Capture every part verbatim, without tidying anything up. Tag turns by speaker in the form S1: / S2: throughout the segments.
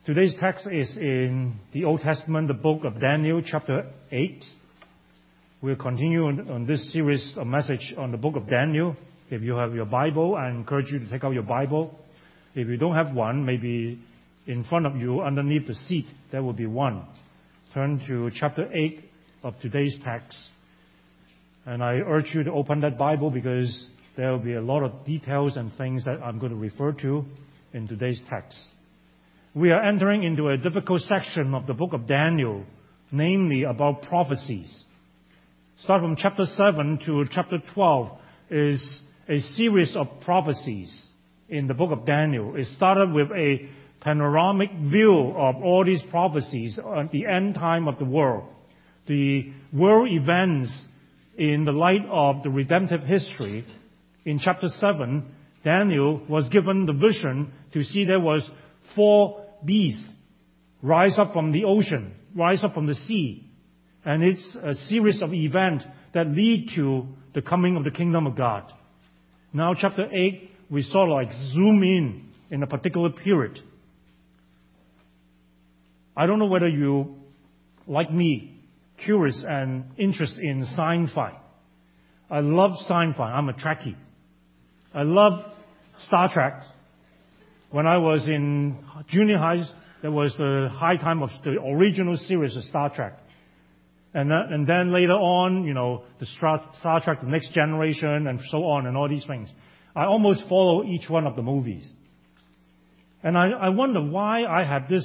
S1: Today's text is in the Old Testament, the book of Daniel, chapter eight. We'll continue on, on this series of message on the book of Daniel. If you have your Bible, I encourage you to take out your Bible. If you don't have one, maybe in front of you, underneath the seat, there will be one. Turn to chapter eight of today's text. And I urge you to open that Bible because there will be a lot of details and things that I'm going to refer to in today's text. We are entering into a difficult section of the book of Daniel, namely about prophecies. Start from chapter seven to chapter twelve is a series of prophecies in the book of Daniel. It started with a panoramic view of all these prophecies on the end time of the world, the world events in the light of the redemptive history. In chapter seven, Daniel was given the vision to see there was four beasts rise up from the ocean, rise up from the sea. And it's a series of events that lead to the coming of the kingdom of God. Now, chapter eight, we sort of like zoom in in a particular period. I don't know whether you, like me, curious and interested in sci-fi. I love sci-fi. I'm a Trekkie. I love Star Trek. When I was in junior high, there was the high time of the original series of Star Trek. And, that, and then later on, you know, the Star, Star Trek, The Next Generation, and so on, and all these things. I almost follow each one of the movies. And I, I wonder why I have this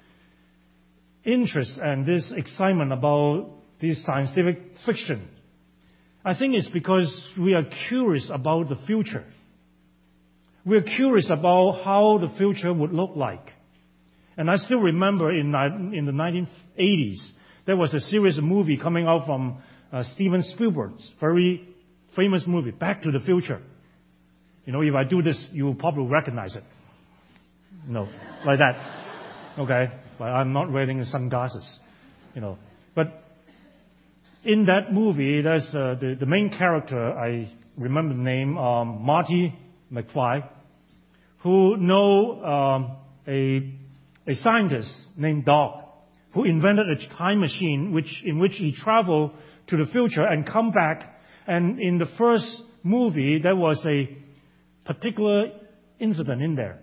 S1: interest and this excitement about this scientific fiction. I think it's because we are curious about the future. We're curious about how the future would look like. And I still remember in, in the nineteen eighties, there was a series of movie coming out from uh, Steven Spielberg's very famous movie, Back to the Future. You know, if I do this, you will probably recognize it. No, like that. Okay, but I'm not wearing sunglasses. You know, but in that movie, there's uh, the the main character. I remember the name, um, Marty McFly, who know um, a a scientist named Doc, who invented a time machine which in which he traveled to the future and come back. And in the first movie, there was a particular incident in there.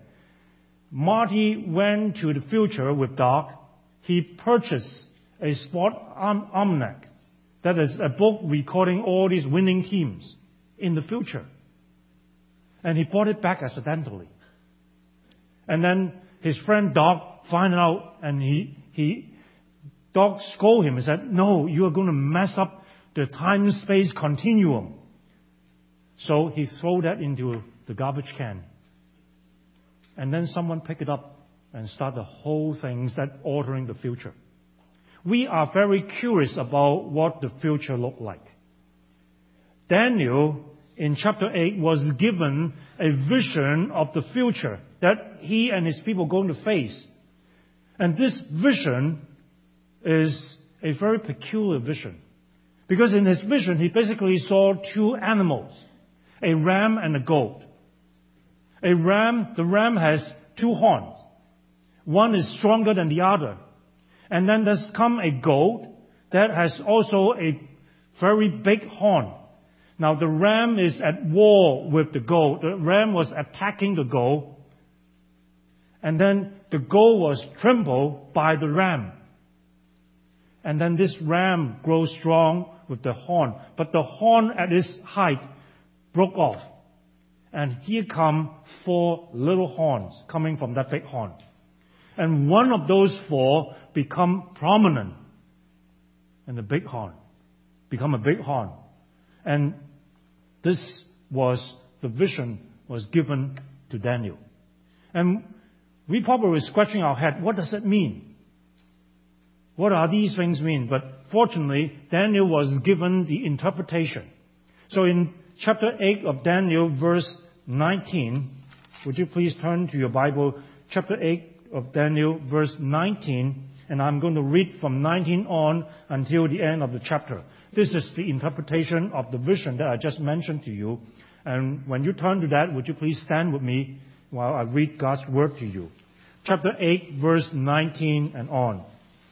S1: Marty went to the future with Doc. He purchased a sport almanac. That is a book recording all these winning teams in the future. And he brought it back accidentally. And then his friend Doc found out, and he, he Doc scolded him and said, "No, you are going to mess up the time-space continuum." So he threw that into the garbage can. And then someone picked it up and started the whole thing that altering the future. We are very curious about what the future looked like. Daniel, in chapter eight, was given a vision of the future that he and his people are going to face. And this vision is a very peculiar vision. Because in his vision, he basically saw two animals, a ram and a goat. A ram, the ram has two horns. One is stronger than the other. And then there's come a goat that has also a very big horn. Now the ram is at war with the goat. The ram was attacking the goat. And then the goat was trampled by the ram. And then this ram grows strong with the horn. But the horn at its height broke off. And here come four little horns coming from that big horn. And one of those four become prominent. And the big horn become a big horn. And this was, the vision was given to Daniel. And we probably were scratching our head, what does it mean? What are these things mean? But fortunately, Daniel was given the interpretation. So in chapter eight of Daniel, verse nineteen, would you please turn to your Bible, chapter eight of Daniel, verse nineteen, and I'm going to read from nineteen on until the end of the chapter. This is the interpretation of the vision that I just mentioned to you. And when you turn to that, would you please stand with me while I read God's word to you. chapter eight, verse nineteen and on.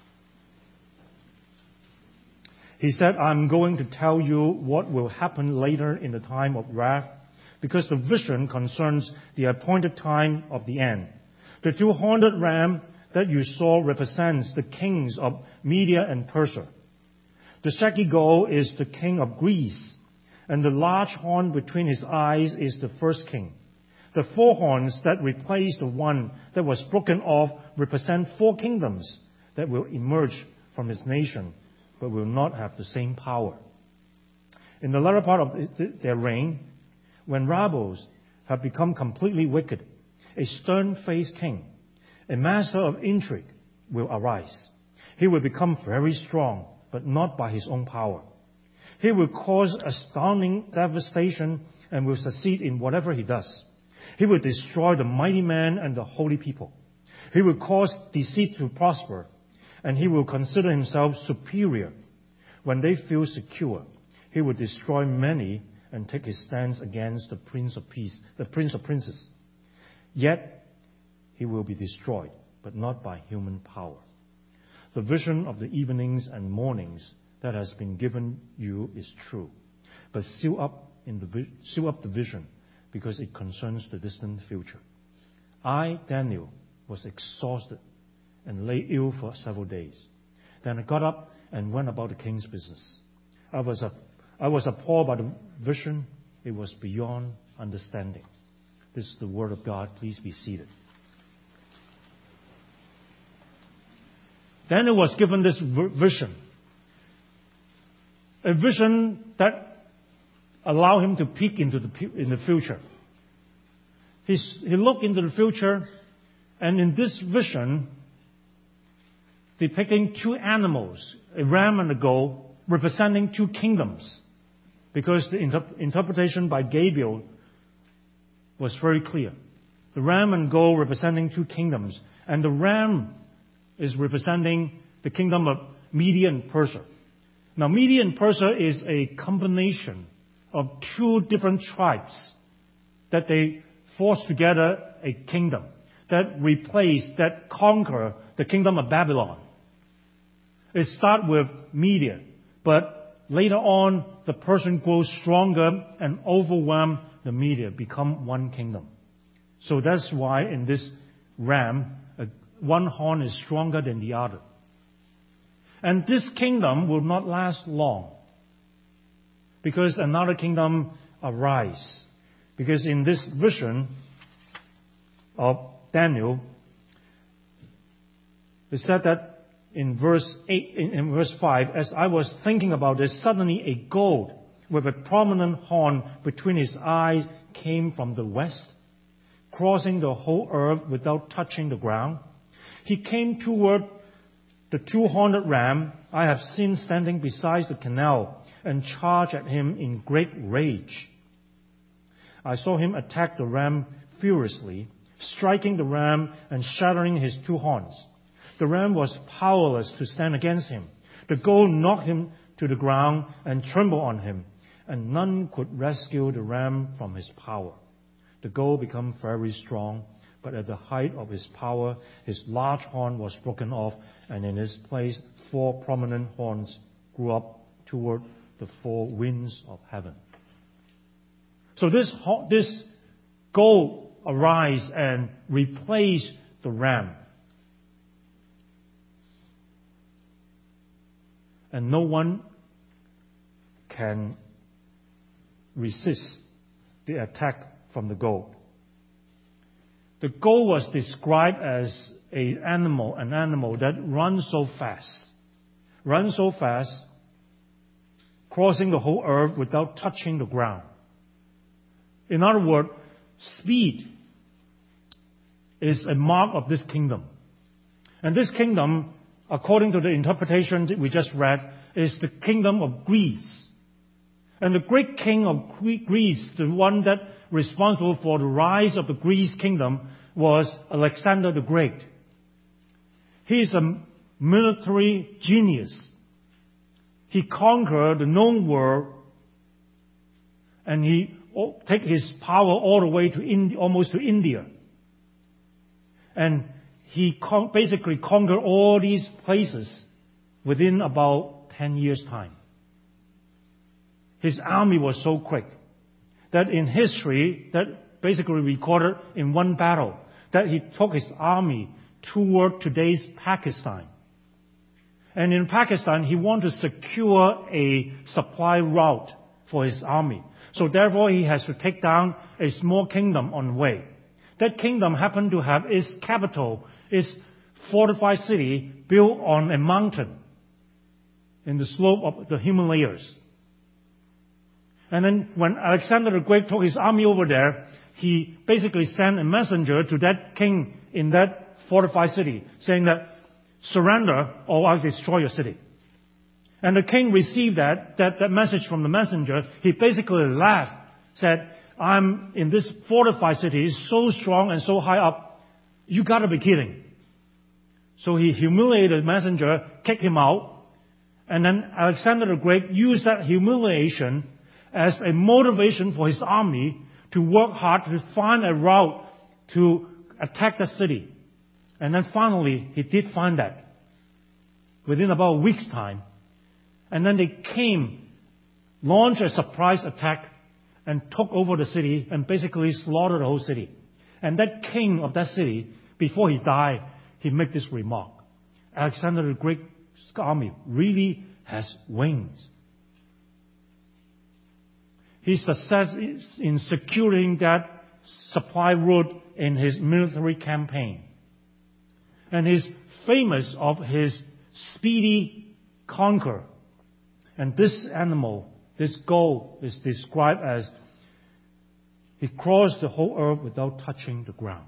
S1: He said, I'm going to tell you what will happen later in the time of wrath, because the vision concerns the appointed time of the end. The two-horned ram that you saw represents the kings of Media and Persia. The shaggy goat is the king of Greece, and the large horn between his eyes is the first king. The four horns that replace the one that was broken off represent four kingdoms that will emerge from his nation, but will not have the same power. In the latter part of their reign, when rebels have become completely wicked, a stern-faced king, a master of intrigue, will arise. He will become very strong, but not by his own power. He will cause astounding devastation and will succeed in whatever he does. He will destroy the mighty man and the holy people. He will cause deceit to prosper, and he will consider himself superior. When they feel secure, he will destroy many and take his stance against the Prince of Peace, the Prince of Princes. Yet he will be destroyed, but not by human power. The vision of the evenings and mornings that has been given you is true, but seal up, in the, seal up the vision, because it concerns the distant future. I, Daniel, was exhausted and lay ill for several days. Then I got up and went about the king's business. I was, a, I was appalled by the vision. It was beyond understanding. This is the word of God. Please be seated. Daniel was given this vision. A vision that allowed him to peek into the, in the future. He's, he looked into the future, and in this vision, depicting two animals, a ram and a goat, representing two kingdoms. Because the inter- interpretation by Gabriel was very clear. The ram and goat representing two kingdoms. And the ram is representing the kingdom of Media and Persia. Now, Media and Persia is a combination of two different tribes that they forced together a kingdom that replaced, that conquer the kingdom of Babylon. It starts with Media, but later on, the Persian grows stronger and overwhelm the Media, become one kingdom. So that's why in this ram, uh, one horn is stronger than the other. And this kingdom will not last long, because another kingdom arise. Because in this vision of Daniel, it said that in verse eight, in, in verse five, as I was thinking about this, suddenly a goat with a prominent horn between his eyes came from the west, crossing the whole earth without touching the ground. He came toward the two-horned ram I have seen standing beside the canal, and charged at him in great rage. I saw him attack the ram furiously, striking the ram and shattering his two horns. The ram was powerless to stand against him. The goat knocked him to the ground and trembled on him, and none could rescue the ram from his power. The goat became very strong, but at the height of his power, his large horn was broken off, and in its place, four prominent horns grew up toward the four winds of heaven. So this, this goat arise and replace the ram. And no one can resist the attack from the goat. The goat was described as an animal, an animal that runs so fast, runs so fast, crossing the whole earth without touching the ground. In other words, speed is a mark of this kingdom. And this kingdom, according to the interpretation that we just read, is the kingdom of Greece. And the great king of Greece, the one that responsible for the rise of the Greece kingdom, was Alexander the Great. He is a military genius. He conquered the known world, and he take his power all the way to India, almost to India. And he con- basically conquered all these places within about ten years' time. His army was so quick that in history, that basically recorded in one battle, that he took his army toward today's Pakistan. And in Pakistan, he wanted to secure a supply route for his army. So therefore, he has to take down a small kingdom on the way. That kingdom happened to have its capital, its fortified city, built on a mountain in the slope of the Himalayas. And then when Alexander the Great took his army over there, he basically sent a messenger to that king in that fortified city, saying that, surrender or I'll destroy your city. And the king received that, that, that message from the messenger. He basically laughed, said, I'm in this fortified city, it's so strong and so high up, you gotta be kidding. So he humiliated the messenger, kicked him out, and then Alexander the Great used that humiliation as a motivation for his army to work hard to find a route to attack the city. And then finally, he did find that within about a week's time. And then they came, launched a surprise attack, and took over the city and basically slaughtered the whole city. And that king of that city, before he died, he made this remark: Alexander the Great's army really has wings. His success in securing that supply route in his military campaign. And he's famous of his speedy conquer. And this animal, this goat, is described as he crossed the whole earth without touching the ground.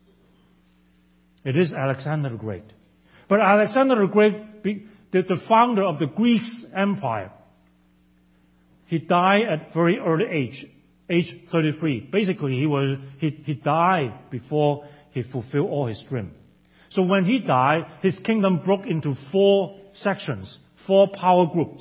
S1: It is Alexander the Great. But Alexander the Great, the, the founder of the Greek Empire, he died at very early age, age thirty-three. Basically, he was he, he died before he fulfilled all his dream. So when he died, his kingdom broke into four sections, four power groups.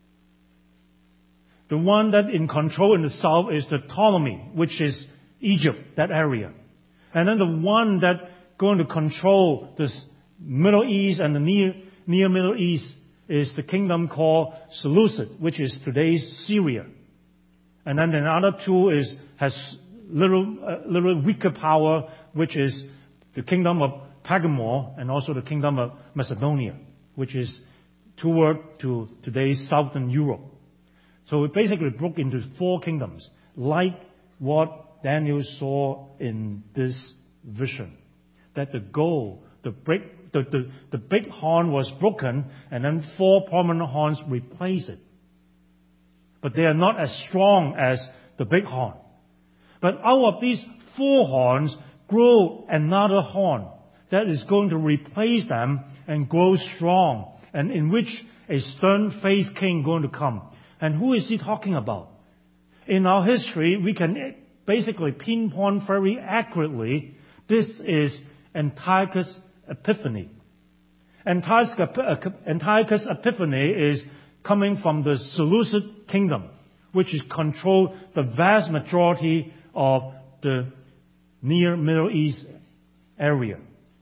S1: The one that in control in the south is the Ptolemy, which is Egypt, that area. And then the one that going to control the Middle East and the near, near Middle East is the kingdom called Seleucid, which is today's Syria. And then another two is has little uh, little weaker power, which is the kingdom of Pergamor and also the kingdom of Macedonia, which is toward to today's southern Europe. So it basically broke into four kingdoms, like what Daniel saw in this vision. That the goal, the break, the, the, the big horn was broken, and then four prominent horns replaced it. But they are not as strong as the big horn. But out of these four horns grew another horn that is going to replace them and grow strong, and in which a stern-faced king going to come. And who is he talking about? In our history, we can basically pinpoint very accurately, this is Antiochus Epiphanes. Antiochus Epiphanes is coming from the Seleucid kingdom, which is controlled the vast majority of the near Middle East area.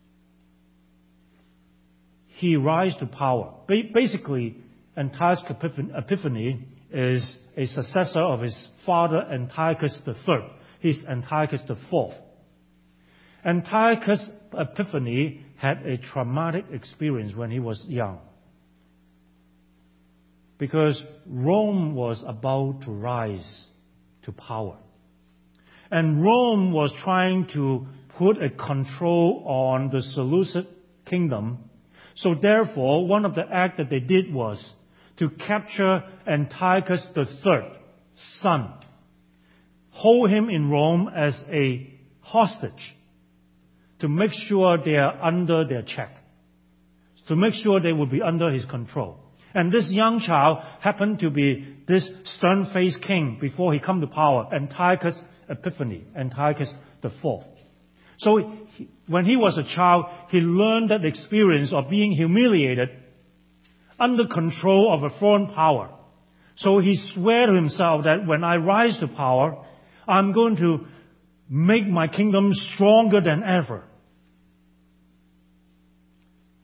S1: He rise to power. Basically, Antiochus Epiphanes is a successor of his father Antiochus the Third. He's Antiochus the Fourth. Antiochus Epiphanes had a traumatic experience when he was young, because Rome was about to rise to power. And Rome was trying to put a control on the Seleucid kingdom. So therefore, one of the acts that they did was to capture Antiochus the Third, son, hold him in Rome as a hostage, to make sure they are under their check, to make sure they will be under his control. And this young child happened to be this stern-faced king before he come to power, Antiochus Epiphanes, Antiochus the Fourth. So he, when he was a child, he learned that experience of being humiliated under control of a foreign power. So he swore to himself that when I rise to power, I'm going to make my kingdom stronger than ever.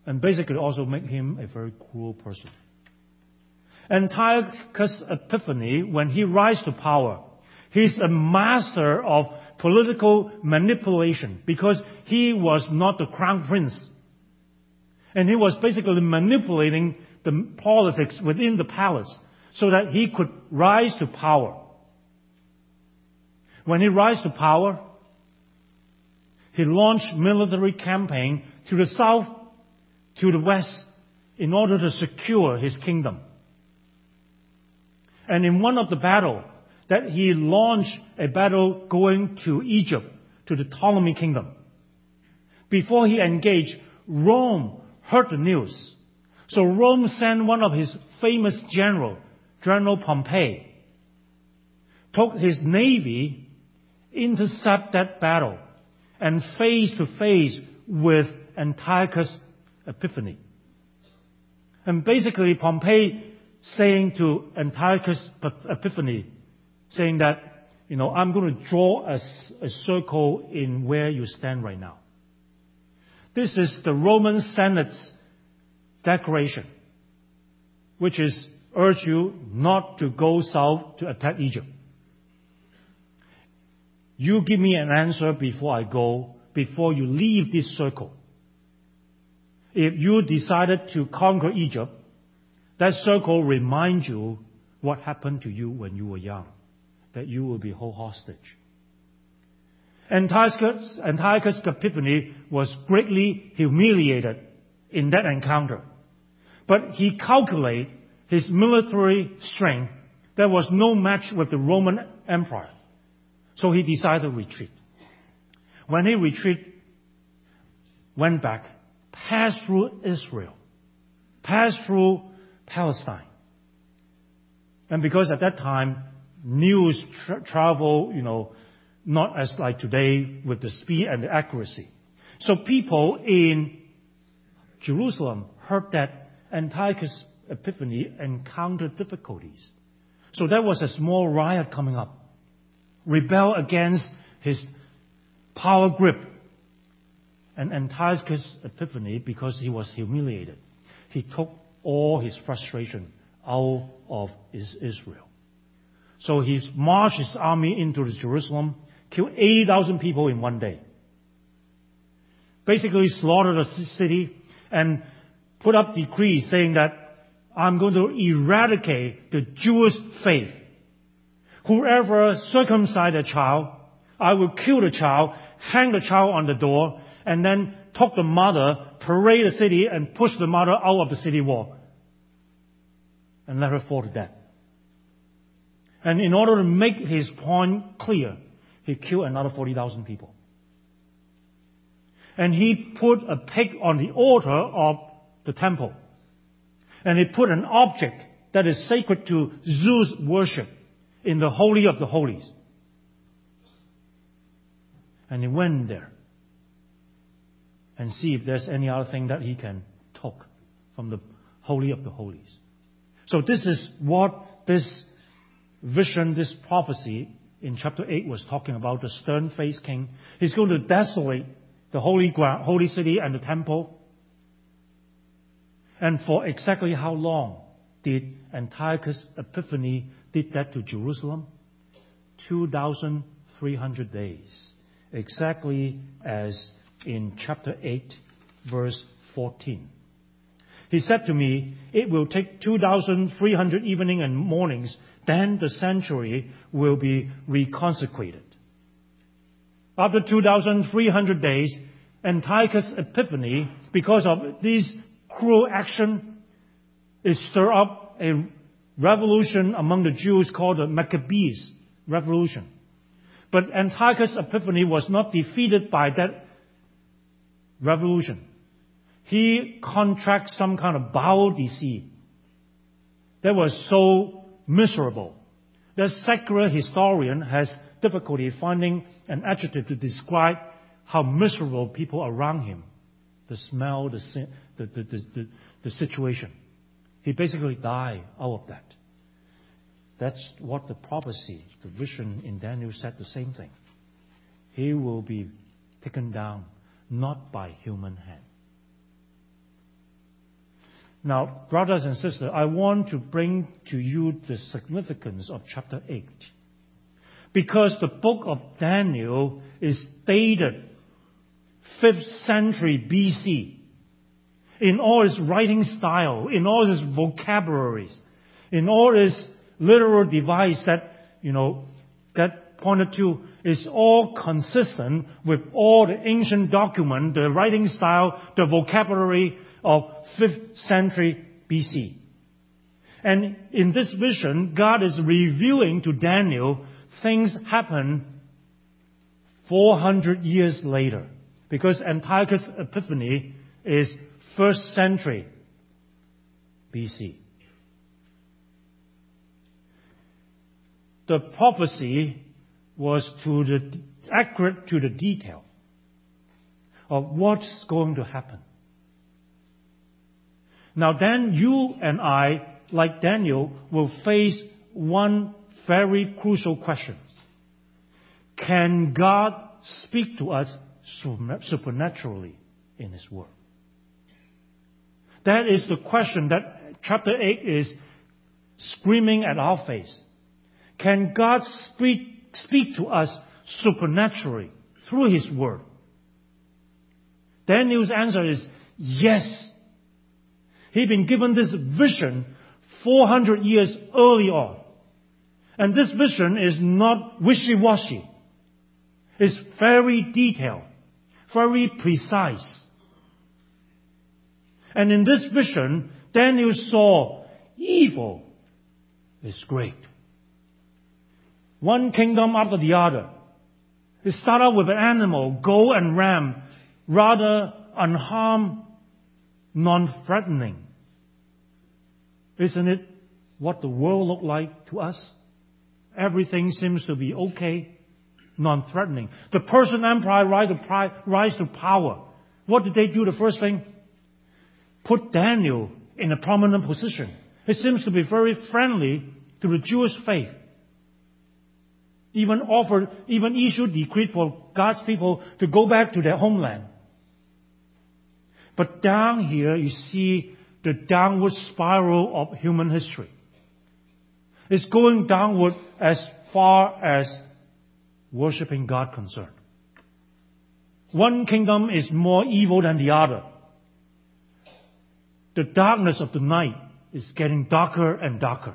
S1: and basically also make him a very cruel person. Antiochus Epiphanes, when he rise to power, he's a master of political manipulation because he was not the crown prince. And he was basically manipulating the politics within the palace so that he could rise to power. When he rise to power, he launched military campaign to the south, to the west, in order to secure his kingdom. And in one of the battle, that he launched a battle going to Egypt, to the Ptolemy kingdom. Before he engaged, Rome heard the news. So Rome sent one of his famous general, General Pompey, took his navy, intercept that battle, and face to face with Antiochus Epiphanes. And basically Pompey saying to Antiochus Epiphanes, saying that, you know, I'm going to draw a, a circle in where you stand right now. This is the Roman Senate's declaration, which is urge you not to go south to attack Egypt. You give me an answer before I go, before you leave this circle. If you decided to conquer Egypt, that circle reminds you what happened to you when you were young, that you will be held hostage. Antiochus, Antiochus Epiphanes was greatly humiliated in that encounter. But he calculated his military strength. There was no match with the Roman Empire. So he decided to retreat. When he retreated, went back, passed through Israel, passed through Palestine. And because at that time, news tra- travel, you know, not as like today with the speed and the accuracy. So people in Jerusalem heard that Antiochus Epiphanes encountered difficulties. So there was a small riot coming up. Rebel against his power grip. And Antiochus Epiphanes, because he was humiliated, he took all his frustration out of Israel. So he marched his army into Jerusalem, killed eighty thousand people in one day. Basically slaughtered the city and put up decrees saying that I'm going to eradicate the Jewish faith. Whoever circumcised a child, I will kill the child, hang the child on the door, and then took the mother, parade the city, and push the mother out of the city wall. And let her fall to death. And in order to make his point clear, he killed another forty thousand people. And he put a pig on the altar of the temple. And he put an object that is sacred to Zeus worship in the Holy of the Holies. And he went there and see if there's any other thing that he can take from the Holy of the Holies. So this is what this vision, this prophecy in chapter eight was talking about, the stern-faced king. He's going to desolate the holy ground, holy city and the temple. And for exactly how long did Antiochus Epiphanes did that to Jerusalem? two thousand three hundred days. Exactly as in chapter eight, verse fourteen. He said to me, it will take two thousand three hundred evening and mornings, then the sanctuary will be reconsecrated. After two thousand three hundred days, Antiochus Epiphanes, because of this cruel action, it stirred up a revolution among the Jews called the Maccabees revolution. But Antiochus Epiphanes was not defeated by that revolution. He contracted some kind of bowel disease that was so miserable that secular historian has difficulty finding an adjective to describe how miserable people around him, the smell, the, the, the, the, the situation. He basically died out of that. That's what the prophecy, the vision in Daniel said the same thing. He will be taken down, not by human hand. Now, brothers and sisters, I want to bring to you the significance of chapter eight. Because the book of Daniel is dated fifth century B C. In all its writing style, in all its vocabularies, in all its literal device that, you know, that pointed to is all consistent with all the ancient document, the writing style, the vocabulary of fifth century B C. And in this vision, God is revealing to Daniel things happen four hundred years later. Because Antiochus Epiphanes is first century B C. The prophecy was to the accurate to the detail of what's going to happen. Now then, you and I, like Daniel, will face one very crucial question. Can God speak to us supernaturally in His Word? That is the question that chapter eight is screaming at our face. Can God speak, speak to us supernaturally through His Word? Daniel's answer is yes. He'd been given this vision four hundred years early on. And this vision is not wishy-washy. It's very detailed, very precise. And in this vision, Daniel saw evil is great. One kingdom after the other. It started with an animal, goat and ram, rather unharmed, non-threatening. Isn't it what the world looked like to us? Everything seems to be okay, non-threatening. The Persian Empire rise to power. What did they do? The first thing? Put Daniel in a prominent position. It seems to be very friendly to the Jewish faith. Even offered, even issued decree for God's people to go back to their homeland. But down here, you see the downward spiral of human history. It's going downward as far as worshiping God concerned. One kingdom is more evil than the other. The darkness of the night is getting darker and darker.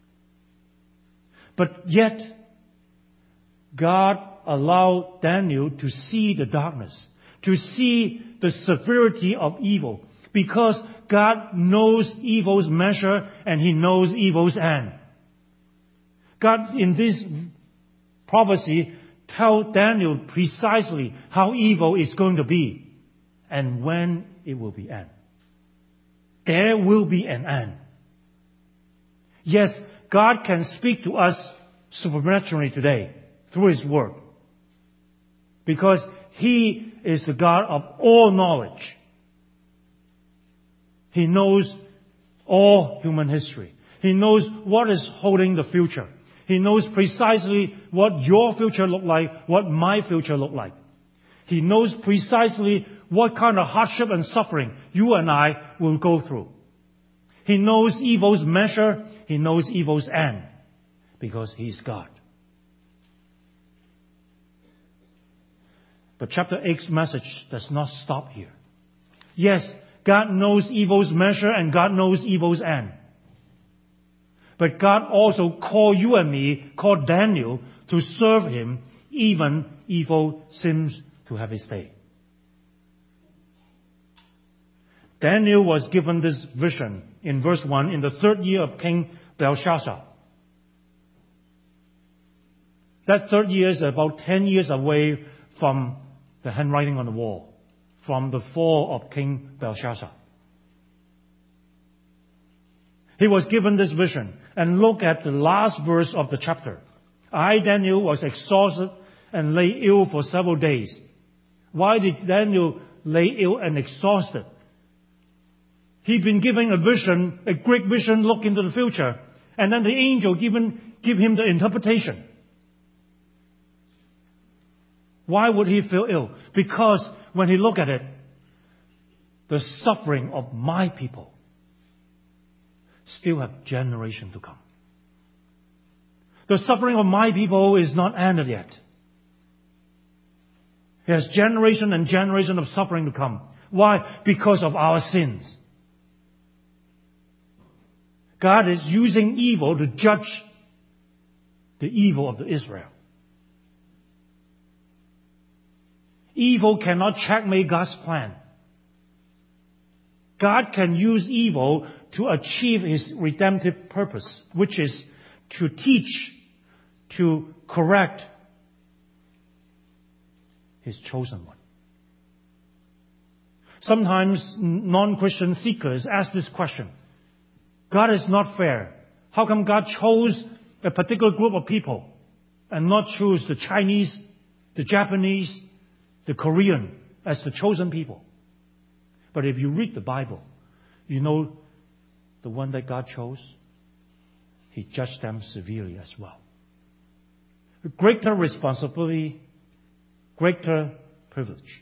S1: But yet, God allowed Daniel to see the darkness, to see the severity of evil, because God knows evil's measure and He knows evil's end. God, in this prophecy, tells Daniel precisely how evil is going to be and when it will be end. There will be an end. Yes, God can speak to us supernaturally today through His Word, because He is the God of all knowledge. He knows all human history. He knows what is holding the future. He knows precisely what your future look like, what my future look like. He knows precisely what kind of hardship and suffering you and I will go through. He knows evil's measure. He knows evil's end, because He's God. But chapter eight's message does not stop here. Yes, God knows evil's measure and God knows evil's end. But God also called you and me, called Daniel, to serve Him, even evil seems to have its day. Daniel was given this vision in verse one in the third year of King Belshazzar. That third year is about ten years away from the handwriting on the wall, from the fall of King Belshazzar. He was given this vision. And look at the last verse of the chapter. I, Daniel, was exhausted and lay ill for several days. Why did Daniel lay ill and exhausted? He'd been given a vision, a great vision, look into the future. And then the angel given, give him the interpretation. Why would he feel ill? Because when he looked at it, the suffering of my people still have generation to come. The suffering of my people is not ended yet. There's generation and generation of suffering to come. Why? Because of our sins. God is using evil to judge the evil of the Israel. Evil cannot checkmate God's plan. God can use evil to achieve His redemptive purpose, which is to teach, to correct His chosen one. Sometimes non-Christian seekers ask this question: God is not fair. How come God chose a particular group of people and not choose the Chinese, the Japanese, the Korean as the chosen people? But if you read the Bible, you know the one that God chose, He judged them severely as well. Greater responsibility, greater privilege.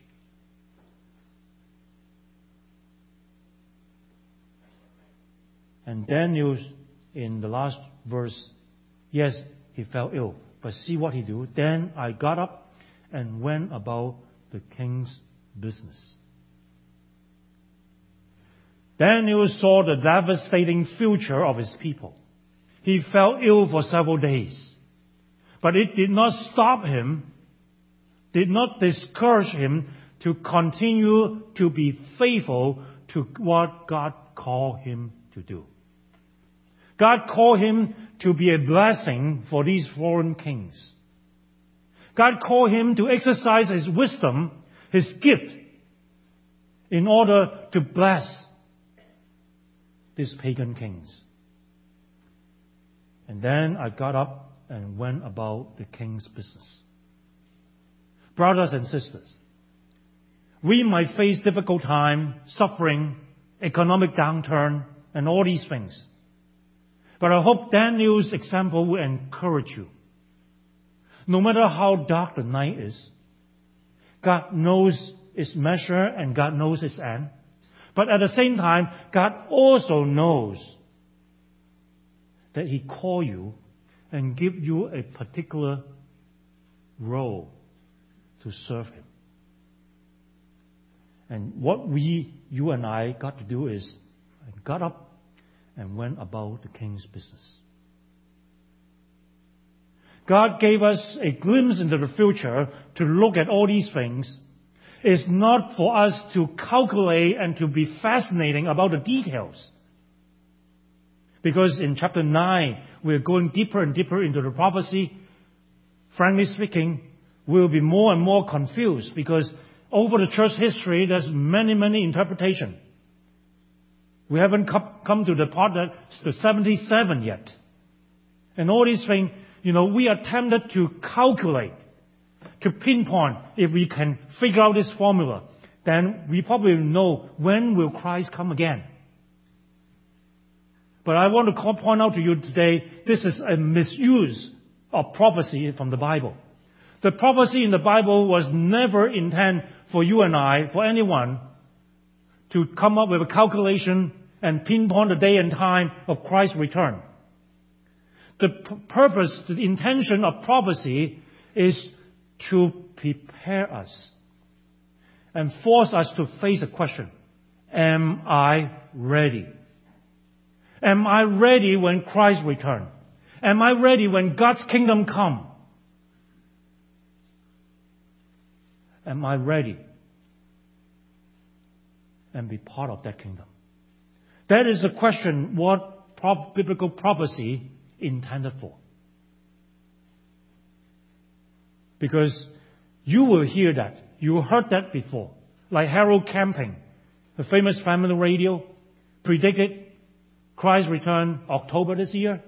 S1: And Daniel, in the last verse, yes, he fell ill. But see what he do. Then I got up and went about the king's business. Daniel saw the devastating future of his people. He fell ill for several days. But it did not stop him, did not discourage him to continue to be faithful to what God called him to do. God called him to be a blessing for these foreign kings. God called him to exercise His wisdom, His gift, in order to bless these pagan kings. And then I got up and went about the king's business. Brothers and sisters, we might face difficult time, suffering, economic downturn, and all these things. But I hope Daniel's example will encourage you. No matter how dark the night is, God knows its measure and God knows its end. But at the same time, God also knows that He called you and give you a particular role to serve Him. And what we, you and I, got to do is got up and went about the king's business. God gave us a glimpse into the future to look at all these things. It's not for us to calculate and to be fascinating about the details. Because in chapter nine, we're going deeper and deeper into the prophecy. Frankly speaking, we'll be more and more confused because over the church history, there's many, many interpretations. We haven't come to the part that's the seventy-seven yet. And all these things, you know, we are tempted to calculate, to pinpoint. If we can figure out this formula, then we probably know when will Christ come again. But I want to point out to you today, this is a misuse of prophecy from the Bible. The prophecy in the Bible was never intended for you and I, for anyone, to come up with a calculation and pinpoint the day and time of Christ's return. The p- purpose, the intention of prophecy is to prepare us and force us to face a question. Am I ready? Am I ready when Christ returns? Am I ready when God's kingdom comes? Am I ready and be part of that kingdom? That is the question what pro- biblical prophecy intended for. Because you will hear that. You heard that before. Like Harold Camping, the famous family radio, predicted Christ's return October this year.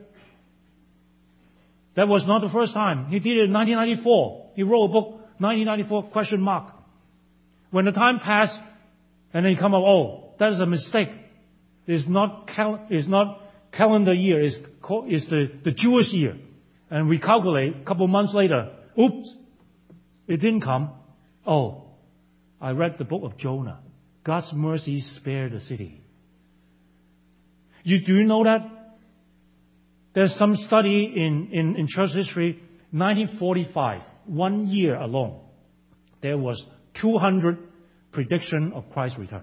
S1: That was not the first time. He did it in nineteen ninety-four. He wrote a book, nineteen ninety-four question mark. When the time passed, and then he come up, oh, that is a mistake. It's not cal- it's not calendar year. It's, co- it's the, the Jewish year. And we calculate a couple months later. Oops, it didn't come. Oh, I read the book of Jonah. God's mercy spared the city. You, do you know that? There's some study in, in, in church history, nineteen forty-five, one year alone, there was two hundred prediction of Christ's return.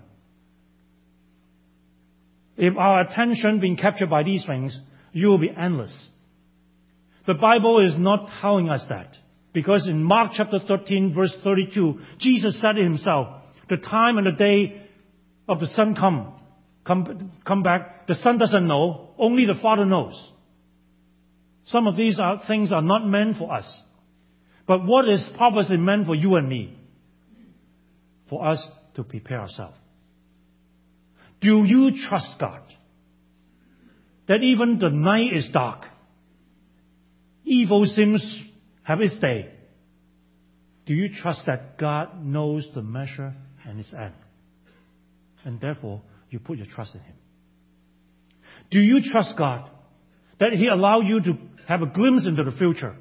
S1: If our attention being captured by these things, you will be endless. The Bible is not telling us that. Because in Mark chapter thirteen, verse thirty-two, Jesus said it himself, the time and the day of the Son come, come, come back, the Son doesn't know, only the Father knows. Some of these are, things are not meant for us. But what is prophecy meant for you and me? For us to prepare ourselves. Do you trust God? That even the night is dark. Evil seems have its day. Do you trust that God knows the measure and its end? And therefore, you put your trust in Him. Do you trust God that He allowed you to have a glimpse into the future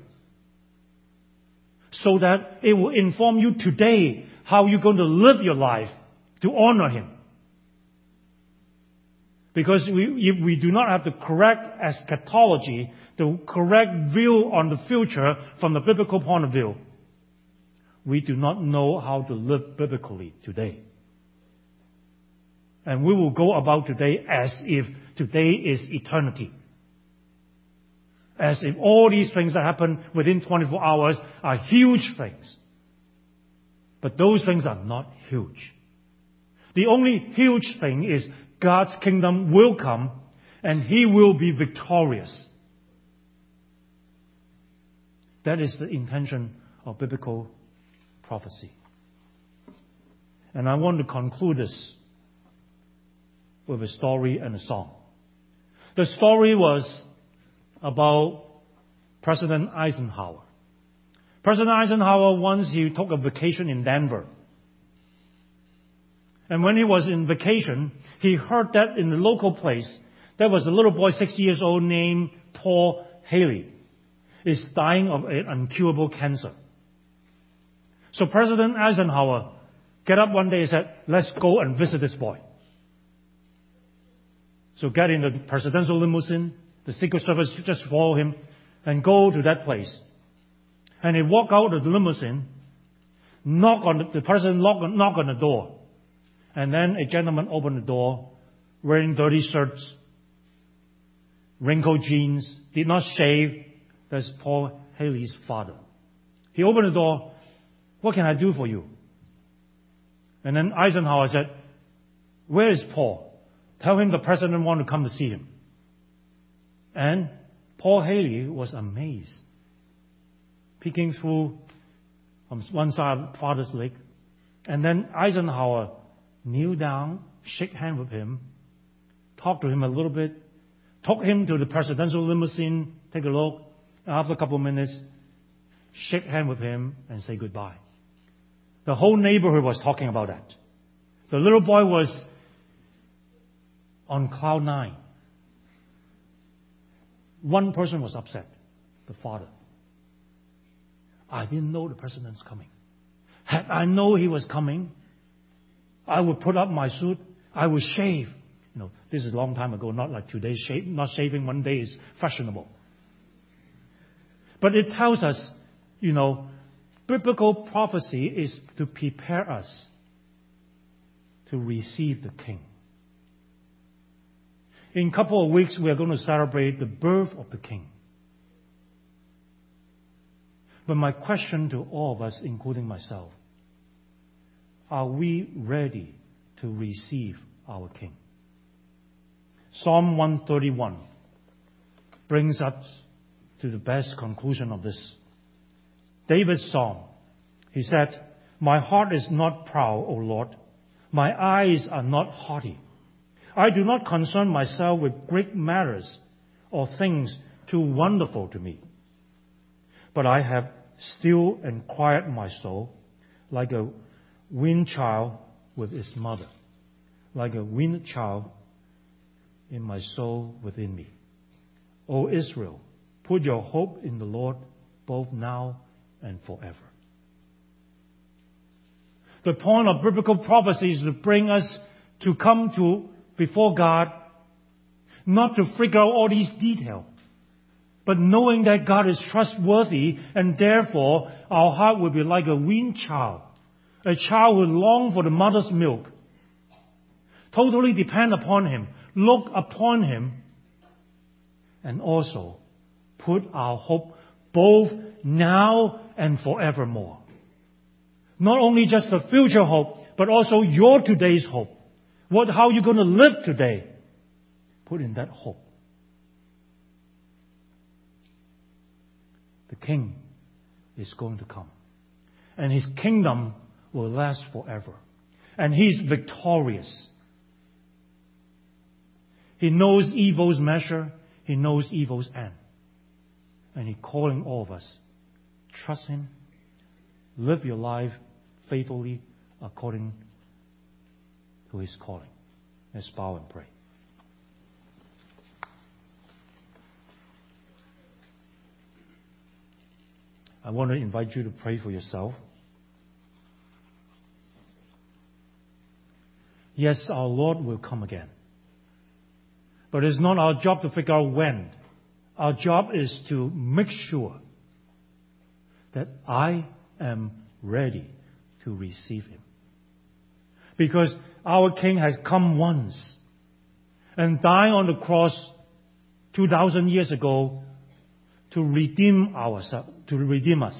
S1: so that it will inform you today how you're going to live your life to honor Him? Because we, if we do not have the correct eschatology, the correct view on the future from the biblical point of view, we do not know how to live biblically today. And we will go about today as if today is eternity. As if all these things that happen within twenty-four hours are huge things. But those things are not huge. The only huge thing is God's kingdom will come and He will be victorious. That is the intention of biblical prophecy. And I want to conclude this with a story and a song. The story was about President Eisenhower. President Eisenhower, once he took a vacation in Denver. And when he was in vacation, he heard that in the local place, there was a little boy, six years old, named Paul Haley, is dying of an incurable cancer. So President Eisenhower get up one day and said, let's go and visit this boy. So get in the presidential limousine, the Secret Service just follow him, and go to that place. And he walk out of the limousine, knock on the, the president knock on, knock on the door. And then a gentleman opened the door, wearing dirty shirts, wrinkled jeans, did not shave. That's Paul Haley's father. He opened the door. What can I do for you? And then Eisenhower said, where is Paul? Tell him the president wants to come to see him. And Paul Haley was amazed. Peeking through from one side of father's leg. And then Eisenhower kneel down, shake hand with him, talk to him a little bit, took him to the presidential limousine, take a look. After a couple of minutes, shake hand with him and say goodbye. The whole neighborhood was talking about that. The little boy was on cloud nine. One person was upset, the father. I didn't know the president's coming. Had I known he was coming, I would put up my suit. I would shave. You know, this is a long time ago, not like today. Shave, not shaving one day is fashionable. But it tells us, you know, biblical prophecy is to prepare us to receive the King. In a couple of weeks, we are going to celebrate the birth of the King. But my question to all of us, including myself, are we ready to receive our King? Psalm one thirty-one brings us to the best conclusion of this. David's psalm. He said, my heart is not proud, O Lord. My eyes are not haughty. I do not concern myself with great matters or things too wonderful to me. But I have still and quiet my soul like a weaned child with its mother, like a weaned child in my soul within me. O Israel, put your hope in the Lord both now and forever. The point of biblical prophecy is to bring us to come to before God, not to figure out all these details, but knowing that God is trustworthy, and therefore our heart will be like a weaned child, a child who longs for the mother's milk. Totally depend upon Him, look upon Him, and also put our hope both now and forevermore. Not only just the future hope, but also your today's hope. What, how you're going to live today. Put in that hope. The King is going to come. And His kingdom will last forever. And He's victorious. He knows evil's measure. He knows evil's end. And He's calling all of us. Trust Him. Live your life faithfully according to His calling. Let's bow and pray. I want to invite you to pray for yourself. Yes, our Lord will come again. But it's not our job to figure out when. Our job is to make sure that I am ready to receive Him. Because our King has come once and died on the cross two thousand years ago to redeem ourselves, to redeem us.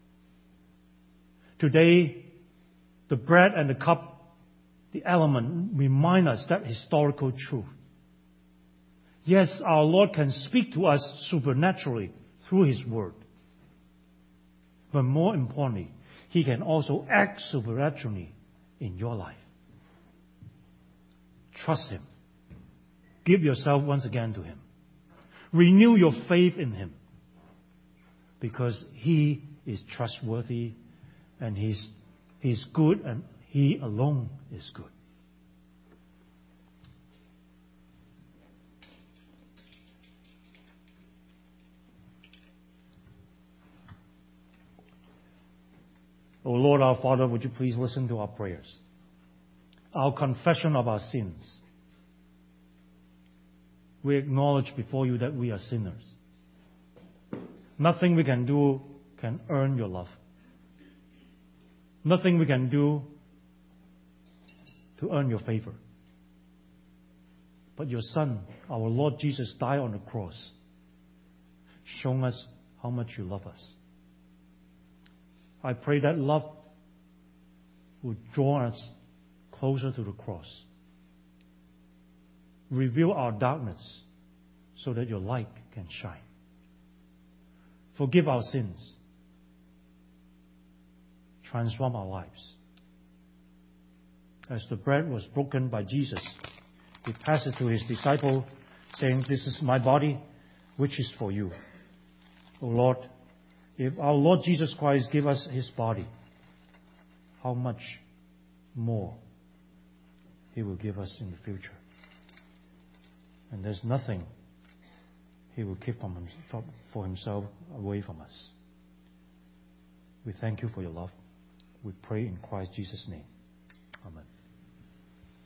S1: Today, the bread and the cup, the element, remind us that historical truth. Yes, our Lord can speak to us supernaturally through His Word. But more importantly, He can also act supernaturally in your life. Trust Him. Give yourself once again to Him. Renew your faith in Him. Because He is trustworthy and He's, He's good and He alone is good. O Lord our Father, would you please listen to our prayers, our confession of our sins. We acknowledge before you that we are sinners. Nothing we can do can earn your love. Nothing we can do to earn your favor. But your Son, our Lord Jesus, died on the cross, showing us how much you love us. I pray that love would draw us closer to the cross. Reveal our darkness so that your light can shine. Forgive our sins. Transform our lives. As the bread was broken by Jesus, He passed it to His disciple, saying, "This is my body, which is for you." O Lord, if our Lord Jesus Christ give us His body, how much more He will give us in the future. And there's nothing He will keep from him, for Himself away from us. We thank you for your love. We pray in Christ Jesus' name. Amen.